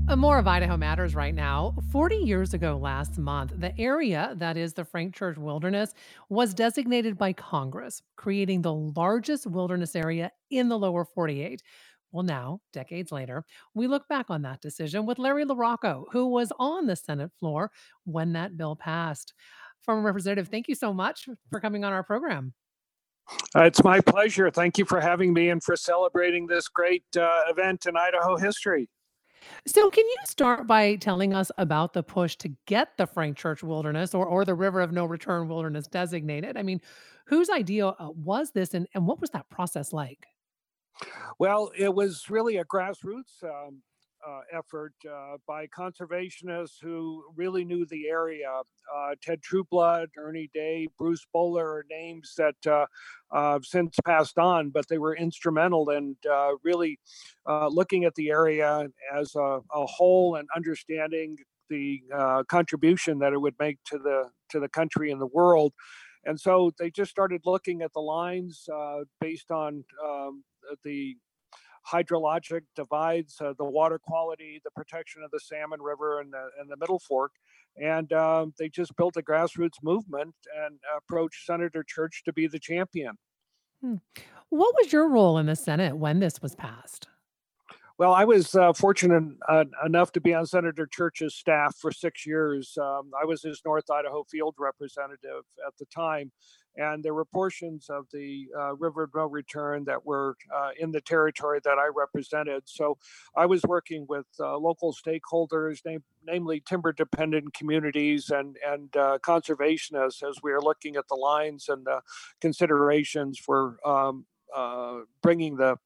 More of Idaho Matters right now. 40 years ago last month, the area that is the Frank Church Wilderness was designated by Congress, creating the largest wilderness area in the lower 48. Well, now, decades later, we look back on that decision with Larry LaRocco, who was on the Senate floor when that bill passed. Former Representative, thank you so much for coming on our program. It's my pleasure. Thank you for having me and for celebrating this great event in Idaho history. So, can you start by telling us about the push to get the Frank Church Wilderness or the River of No Return Wilderness designated? I mean, whose idea was this and what was that process like? Well, it was really a grassroots effort by conservationists who really knew the area. Ted Trueblood, Ernie Day, Bruce Bowler are names that have since passed on, but they were instrumental in really looking at the area as a whole and understanding the contribution that it would make to the country and the world. And so they just started looking at the lines based on the hydrologic divides, the water quality, the protection of the Salmon River and the Middle Fork. And they just built a grassroots movement and approached Senator Church to be the champion. Hmm. What was your role in the Senate when this was passed? Well, I was fortunate enough to be on Senator Church's staff for 6 years. I was his North Idaho field representative at the time, and there were portions of the River of No Return that were in the territory that I represented. So I was working with local stakeholders, namely timber-dependent communities and conservationists, as we are looking at the lines and considerations for bringing the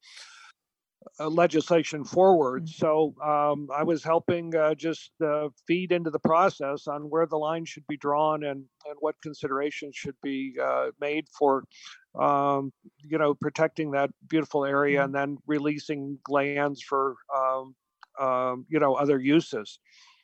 legislation forward. Mm. So I was helping just feed into the process on where the line should be drawn and what considerations should be made for, protecting that beautiful area Mm. and then releasing lands for, other uses.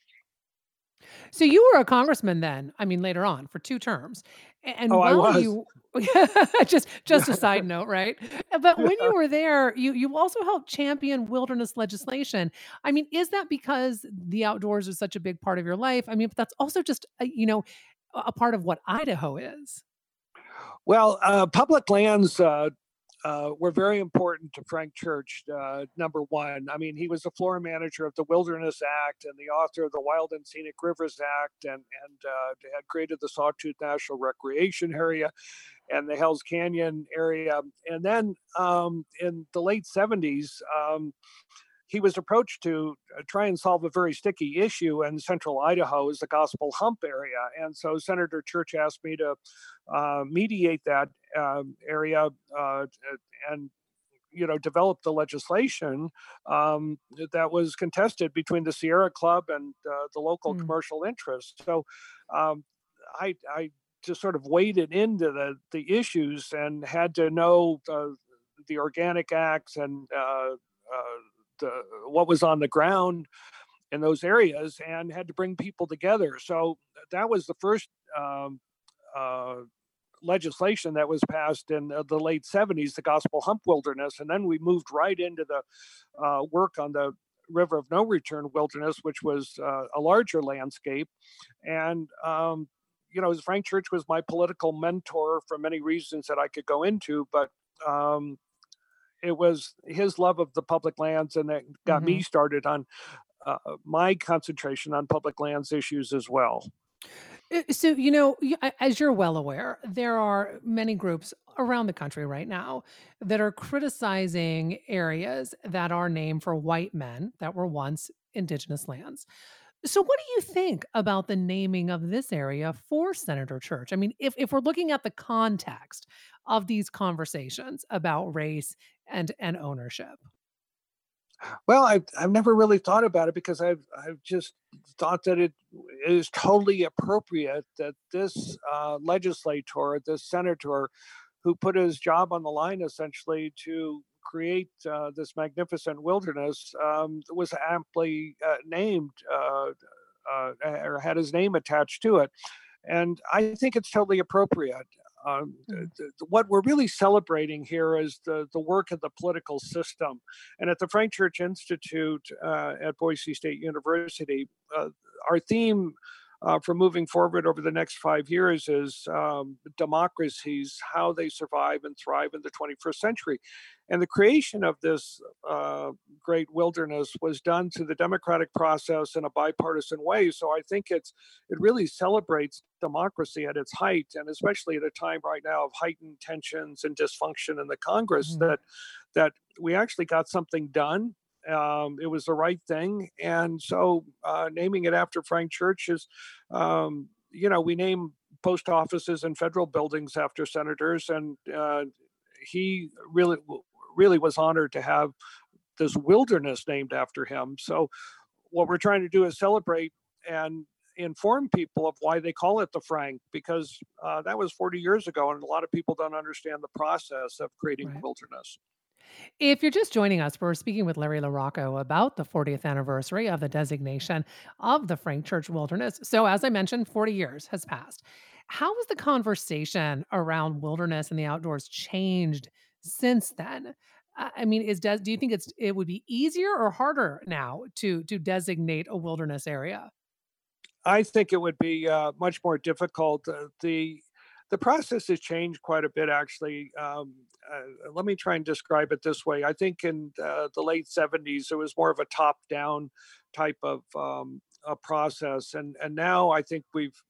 So you were a congressman then, I mean, later on for 2 terms. Oh, And I while was. you just a side note, right? But when you were there, you also helped champion wilderness legislation. I mean, is that because the outdoors is such a big part of your life? I mean, but that's also just, a part of what Idaho is. Well, public lands were very important to Frank Church. Number one, I mean, he was the floor manager of the Wilderness Act and the author of the Wild and Scenic Rivers Act, and had created the Sawtooth National Recreation Area and the Hells Canyon area. And then in the late 70s, he was approached to try and solve a very sticky issue in central Idaho is the Gospel Hump area. And so Senator Church asked me to mediate that area and develop the legislation that was contested between the Sierra Club and the local Mm. commercial interests. So um, I just sort of waded into the issues and had to know the organic acts and what was on the ground in those areas and had to bring people together. So that was the first uh, legislation that was passed in the late 70s, the Gospel Hump Wilderness. And then we moved right into the work on the River of No Return Wilderness, which was a larger landscape. And, Frank Church was my political mentor for many reasons that I could go into, but um, it was his love of the public lands and that got me Mhm. started on my concentration on public lands issues as well. So, as you're well aware, there are many groups around the country right now that are criticizing areas that are named for white men that were once indigenous lands. So, what do you think about the naming of this area for Senator Church? I mean, if we're looking at the context of these conversations about race and ownership. Well, I've never really thought about it because I've just thought that it is totally appropriate that this legislator, this senator, who put his job on the line essentially to create this magnificent wilderness, was amply named or had his name attached to it. And I think it's totally appropriate. Mhm. what we're really celebrating here is the work of the political system. And at the Frank Church Institute at Boise State University, our theme for moving forward over the next 5 years is democracies, how they survive and thrive in the 21st century. And the creation of this great wilderness was done through the democratic process in a bipartisan way. So I think it really celebrates democracy at its height, and especially at a time right now of heightened tensions and dysfunction in the Congress, Mhm. that we actually got something done. It was the right thing, and so naming it after Frank Church is, we name post offices and federal buildings after senators, and he really was honored to have this wilderness named after him. So what we're trying to do is celebrate and inform people of why they call it the Frank, because that was 40 years ago, and a lot of people don't understand the process of creating Right. wilderness. If you're just joining us, we're speaking with Larry LaRocco about the 40th anniversary of the designation of the Frank Church Wilderness. So, as I mentioned, 40 years has passed. How has the conversation around wilderness and the outdoors changed since then? I mean, do you think it would be easier or harder now to designate a wilderness area? I think it would be much more difficult. The process has changed quite a bit, actually. Let me try and describe it this way. I think in the late '70s, it was more of a top-down type of a process, and now I think we've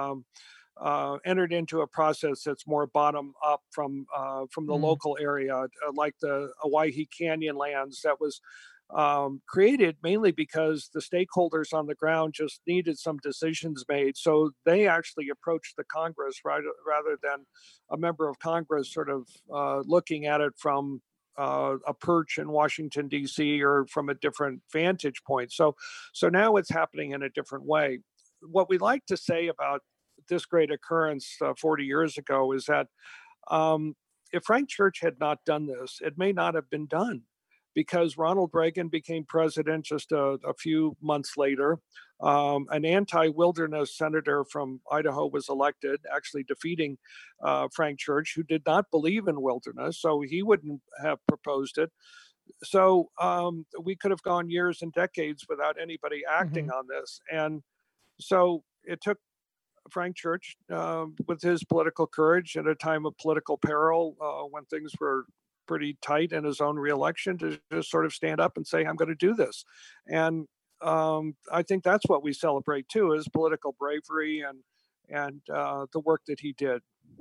entered into a process that's more bottom up from the Mm, local area, like the Owyhee Canyon lands that was created mainly because the stakeholders on the ground just needed some decisions made. So they actually approached the Congress rather than a member of Congress sort of looking at it from a perch in Washington D.C. or from a different vantage point. So now it's happening in a different way. What we like to say about this great occurrence 40 years ago is that um, if Frank Church had not done this, it may not have been done because Ronald Reagan became president just a few months later. An anti wilderness senator from Idaho was elected, actually defeating Frank Church, who did not believe in wilderness. So he wouldn't have proposed it. So we could have gone years and decades without anybody acting mhm. on this. And so it took Frank Church, with his political courage at a time of political peril, when things were pretty tight in his own reelection, to just sort of stand up and say, "I'm going to do this." And I think that's what we celebrate too: is political bravery and the work that he did.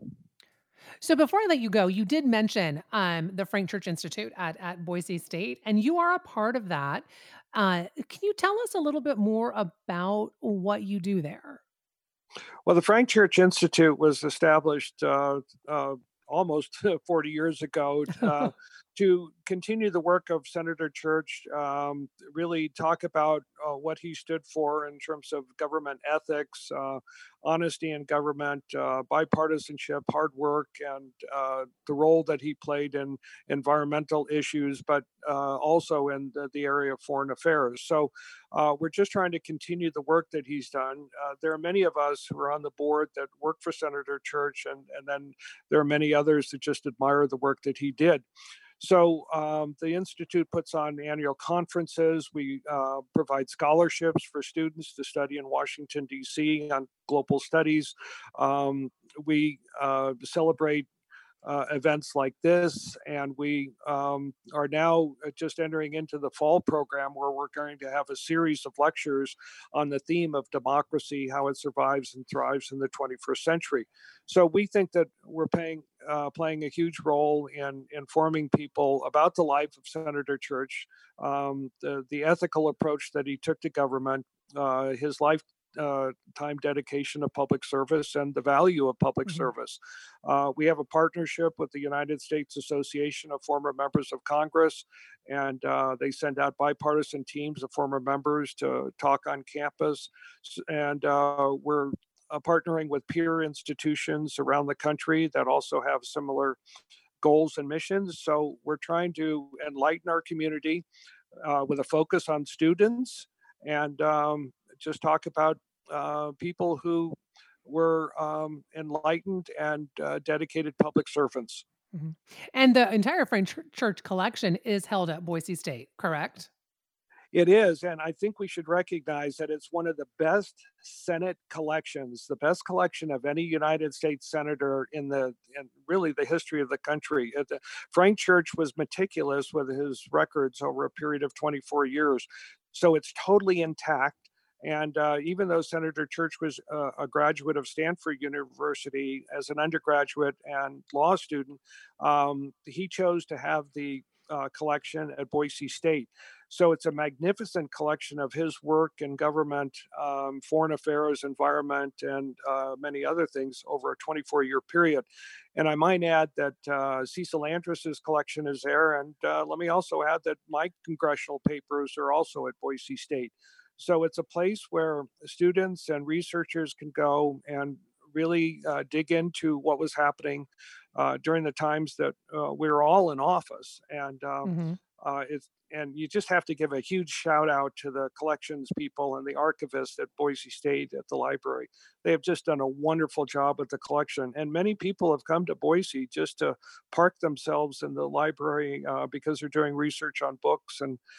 So before I let you go, you did mention the Frank Church Institute at Boise State, and you are a part of that. Can you tell us a little bit more about what you do there? Well, the Frank Church Institute was established almost 40 years ago to continue the work of Senator Church, really talk about what he stood for in terms of government ethics, honesty in government, bipartisanship, hard work, and the role that he played in environmental issues, but also in the area of foreign affairs. So we're just trying to continue the work that he's done. There are many of us who are on the board that work for Senator Church, and then there are many others that just admire the work that he did. So the Institute puts on annual conferences. We provide scholarships for students to study in Washington, D.C. on global studies. We celebrate events like this. And we are now just entering into the fall program where we're going to have a series of lectures on the theme of democracy, how it survives and thrives in the 21st century. So we think that we're playing a huge role in informing people about the life of Senator Church, the ethical approach that he took to government, his life time dedication of public service and the value of public Mhm. service. We have a partnership with the United States Association of Former Members of Congress, and they send out bipartisan teams of former members to talk on campus. And we're partnering with peer institutions around the country that also have similar goals and missions. So we're trying to enlighten our community with a focus on students and just talk about people who were enlightened and dedicated public servants. Mhm. And the entire French church collection is held at Boise State, correct? It is, and I think we should recognize that it's one of the best Senate collections, the best collection of any United States senator in really the history of the country. Frank Church was meticulous with his records over a period of 24 years, so it's totally intact. And even though Senator Church was a graduate of Stanford University as an undergraduate and law student, he chose to have the collection at Boise State. So it's a magnificent collection of his work in government, foreign affairs, environment, and many other things over a 24-year period. And I might add that Cecil Andrus's collection is there. And let me also add that my congressional papers are also at Boise State. So it's a place where students and researchers can go and really dig into what was happening during the times that we were all in office. Mhm. It's and you just have to give a huge shout out to the collections people and the archivists at Boise State at the library. They have just done a wonderful job with the collection, and many people have come to Boise just to park themselves in the library because they're doing research on books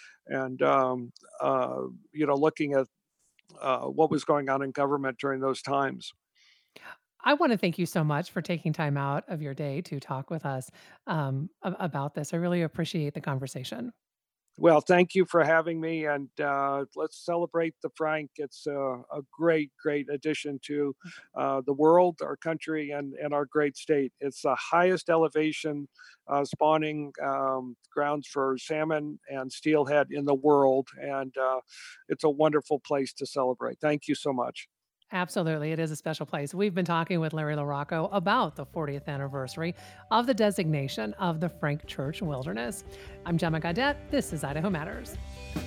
and looking at what was going on in government during those times. I wanna thank you so much for taking time out of your day to talk with us, about this. I really appreciate the conversation. Well, thank you for having me, and let's celebrate the Frank. It's a great, great addition to the world, our country, and our great state. It's the highest elevation spawning grounds for salmon and steelhead in the world, and it's a wonderful place to celebrate. Thank you so much. Absolutely, it is a special place. We've been talking with Larry LaRocco about the 40th anniversary of the designation of the Frank Church Wilderness. I'm Gemma Gadet. This is Idaho Matters.